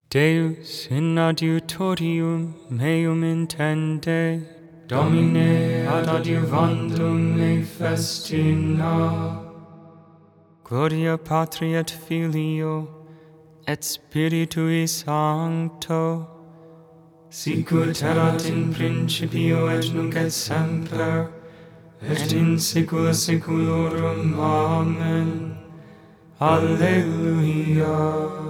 Deus in adiutorium meum intende, Domine ad adiuvandum me festina. Gloria Patri et Filio, et Spiritui Sancto, sicut erat in principio et nunc et semper, et in saecula saeculorum. Amen. Alleluia.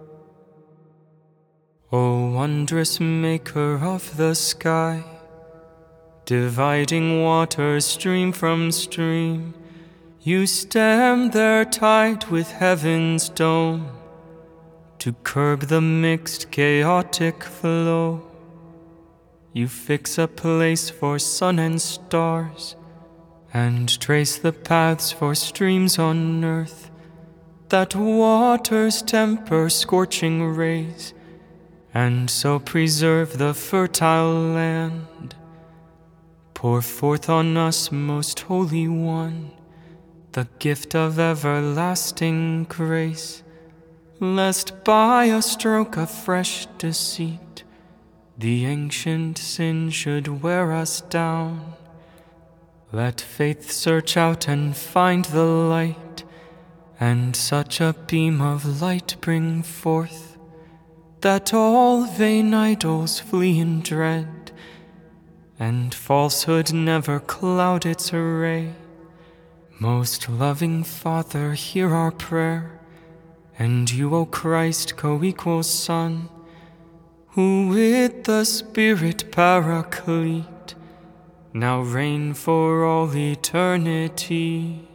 O wondrous maker of the sky, dividing waters stream from stream, you stem their tide with heaven's dome, to curb the mixed chaotic flow. You fix a place for sun and stars, and trace the paths for streams on earth, that waters temper scorching rays, and so preserve the fertile land. Pour forth on us, most holy one, the gift of everlasting grace, lest by a stroke of fresh deceit the ancient sin should wear us down. Let faith search out and find the light, and such a beam of light bring forth, that all vain idols flee in dread, and falsehood never cloud its ray. Most loving Father, hear our prayer, and you, O Christ, co-equal Son, who with the Spirit Paraclete now reign for all eternity.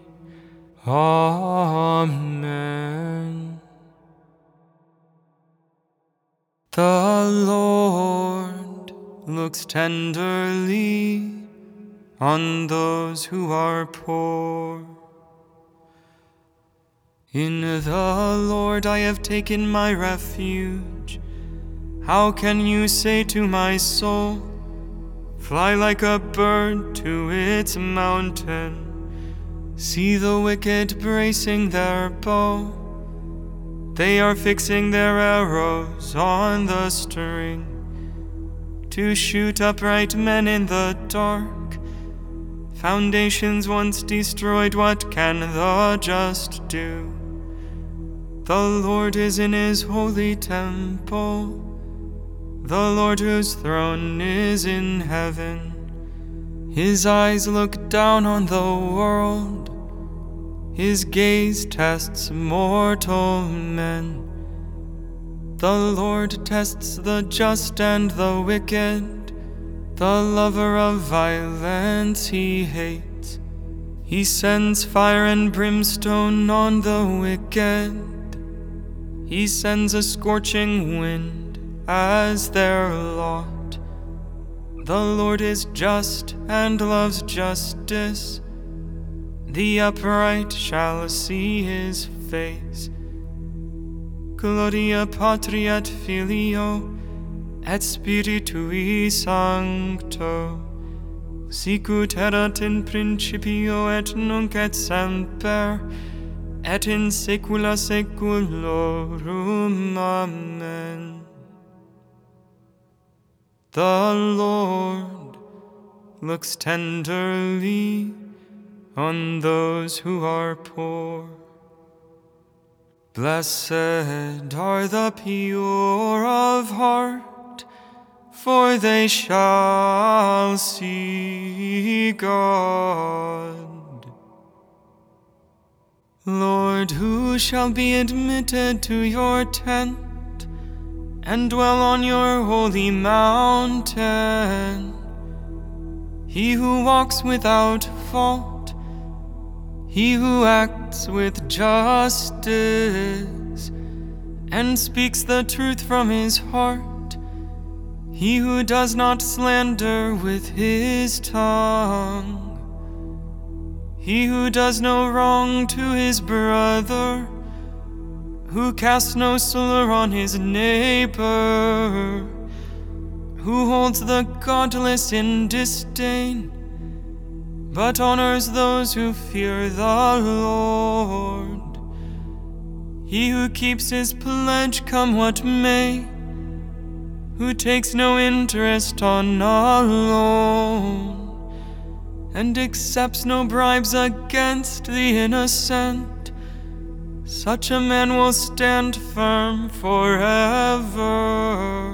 Amen. The Lord looks tenderly on those who are poor. In the Lord I have taken my refuge. How can you say to my soul, fly like a bird to its mountain? See the wicked bracing their bow. They are fixing their arrows on the string, to shoot upright men in the dark. Foundations once destroyed, what can the just do? The Lord is in his holy temple, the Lord whose throne is in heaven. His eyes look down on the world, his gaze tests mortal men. The Lord tests the just and the wicked, the lover of violence he hates. He sends fire and brimstone on the wicked. He sends a scorching wind as their lot. The Lord is just and loves justice. The upright shall see his face. Gloria Patri et Filio et Spiritui Sancto, sicut erat in principio et nunc et semper, et in saecula saeculorum. Amen. The Lord looks tenderly on those who are poor. Blessed are the pure of heart, for they shall see God. Lord, who shall be admitted to your tent and dwell on your holy mountain? He who walks without fault, he who acts with justice and speaks the truth from his heart, he who does not slander with his tongue, he who does no wrong to his brother, who casts no slur on his neighbor, who holds the godless in disdain, but honors those who fear the Lord. He who keeps his pledge come what may, who takes no interest on a loan, and accepts no bribes against the innocent, such a man will stand firm forever.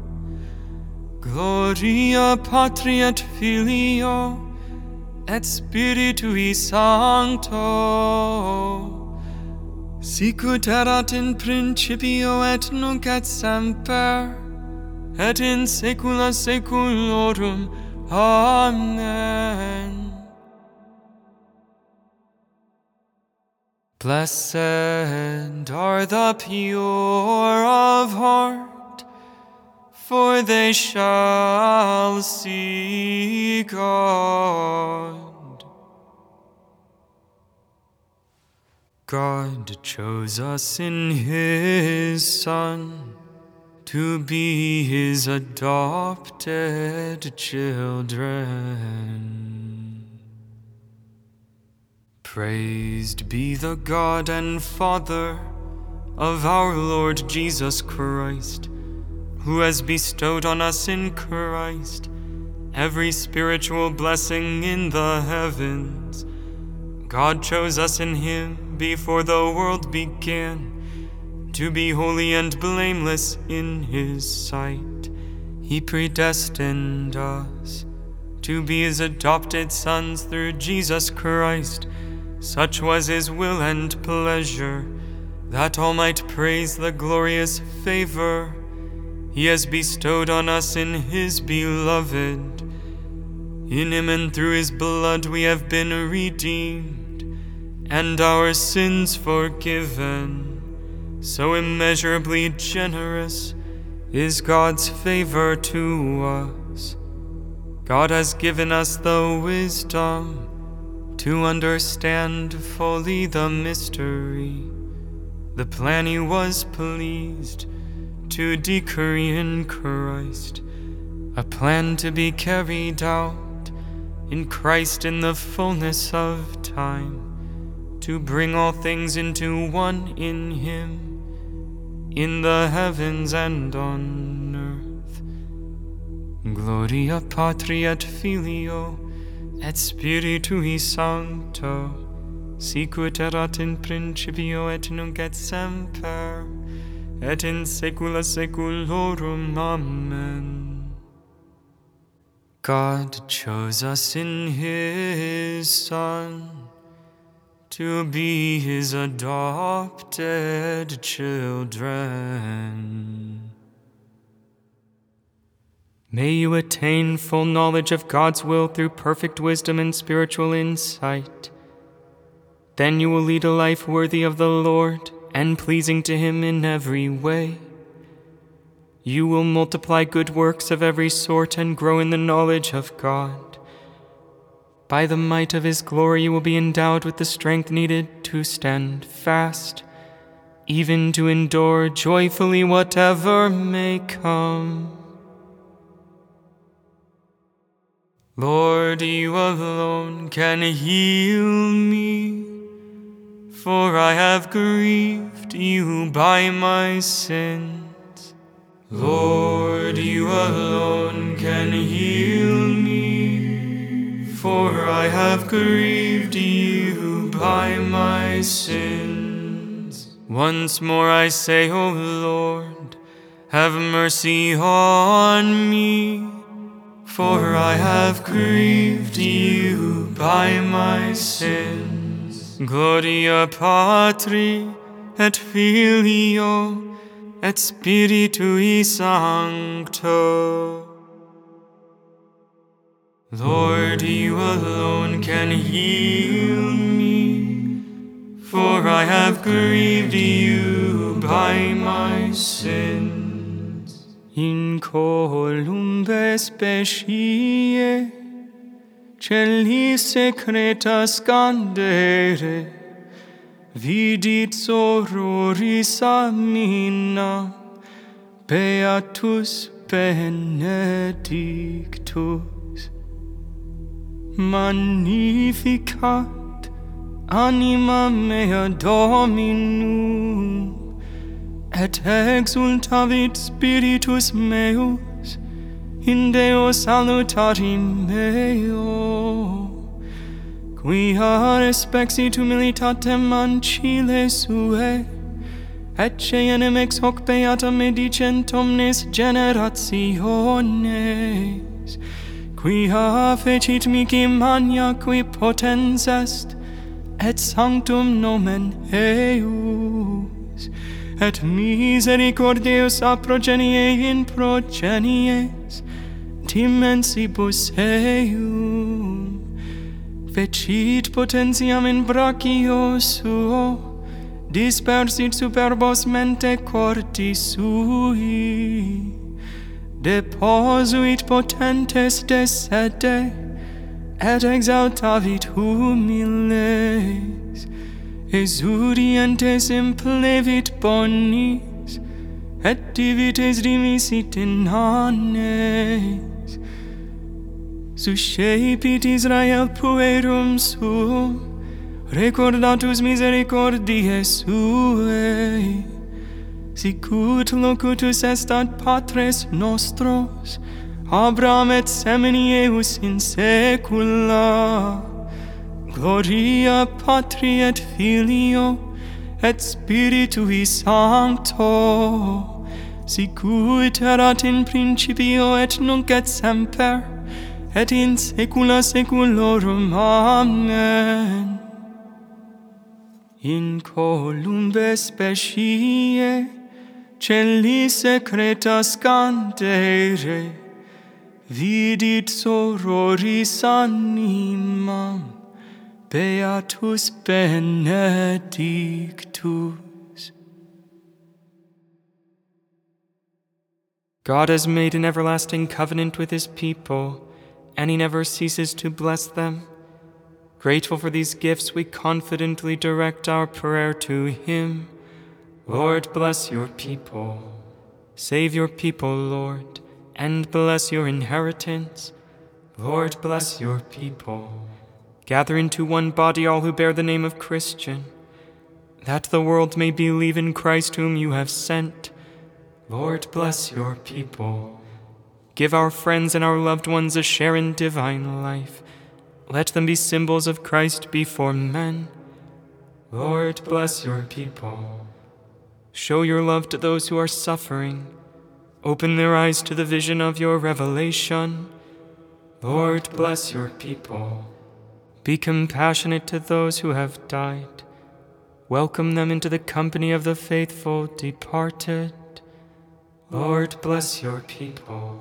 Gloria Patri et Filio et Spiritui Sancto, sicut erat in principio et nunc et semper, et in saecula saeculorum. Amen. Blessed are the pure of heart, for they shall see God. God chose us in His Son to be His adopted children. Praised be the God and Father of our Lord Jesus Christ, who has bestowed on us in Christ every spiritual blessing in the heavens. God chose us in Him before the world began, to be holy and blameless in His sight. He predestined us to be His adopted sons through Jesus Christ. Such was His will and pleasure, that all might praise the glorious favor He has bestowed on us in His beloved. In Him and through His blood we have been redeemed, and our sins forgiven. So immeasurably generous is God's favor to us. God has given us the wisdom to understand fully the mystery, the plan He was pleased to decree in Christ, a plan to be carried out in Christ in the fullness of time, to bring all things into one in Him, in the heavens and on earth. Gloria Patri et Filio et Spiritui Sancto, sicut erat in principio et nunc et semper, et in saecula saeculorum. Amen. God chose us in His Son to be His adopted children. May you attain full knowledge of God's will through perfect wisdom and spiritual insight. Then you will lead a life worthy of the Lord and pleasing to Him in every way. You will multiply good works of every sort and grow in the knowledge of God. By the might of His glory you will be endowed with the strength needed to stand fast, even to endure joyfully whatever may come. Lord, You alone can heal me, for I have grieved You by my sins. Lord, You alone can heal me, for I have grieved You by my sins. Once more I say, O Lord, have mercy on me, for I have grieved You by my sins. Gloria Patri et Filio et Spiritui Sancto. Lord, You alone can heal me, for I have grieved You by my sins. In columbe specie celi secreta scandere, vidit sororis amina, beatus benedictus. Magnificat Anima mea Dominum, et exultavit spiritus meus, in Deo salutari meo, quia respexit humilitatem ancile sue, et cenem ex hoc beata medicent omnes generationes, quia fecit mihi magna qui potens est, et sanctum nomen eius, et misericordiae a progenie in progenies, dimensibus eium, fecit potentiam in brachio suo, dispersit superbos mente corti sui, deposuit potentes de sede, et exaltavit humiles, exudientes implevit bonis, et divites dimisit in annes, suscepit Israel puerum suum, recordatus misericordiae suae, sicut locutus est ad patres nostros, Abraham et semini eius in saecula, gloria Patri et Filio, et Spiritui Sancto, sicut erat in principio et nunc et semper, et in saecula saeculorum. Amen. In columbe speciae celi secreta scandere, vidit sororis animam, beatus benedictus. God has made an everlasting covenant with his people, and he never ceases to bless them. Grateful for these gifts, we confidently direct our prayer to him. Lord, bless your people. Save your people, Lord, and bless your inheritance. Lord, bless your people. Gather into one body all who bear the name of Christian, that the world may believe in Christ whom you have sent. Lord, bless your people. Give our friends and our loved ones a share in divine life. Let them be symbols of Christ before men. Lord, bless your people. Show your love to those who are suffering. Open their eyes to the vision of your revelation. Lord, bless your people. Be compassionate to those who have died. Welcome them into the company of the faithful departed. Lord, bless your people.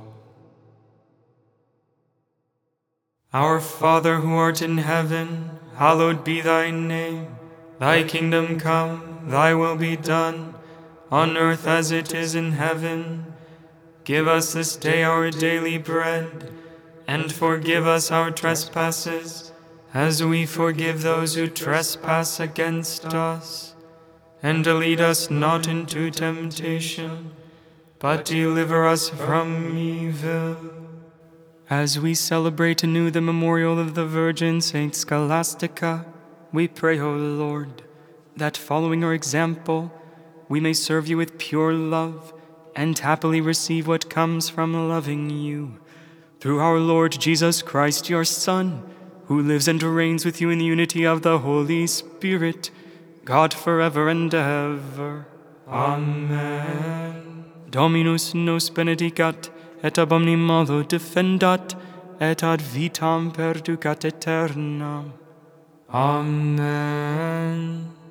Our Father who art in heaven, hallowed be thy name. Thy kingdom come, thy will be done, on earth as it is in heaven. Give us this day our daily bread, and forgive us our trespasses, as we forgive those who trespass against us. And lead us not into temptation, but deliver us from evil. As we celebrate anew the memorial of the Virgin Saint Scholastica, we pray, O Lord, that following her example, we may serve you with pure love and happily receive what comes from loving you. Through our Lord Jesus Christ, your Son, who lives and reigns with you in the unity of the Holy Spirit, God forever and ever. Amen. Dominus nos benedicat, et ab omni malo defendat, et ad vitam perducat aeternam. Amen.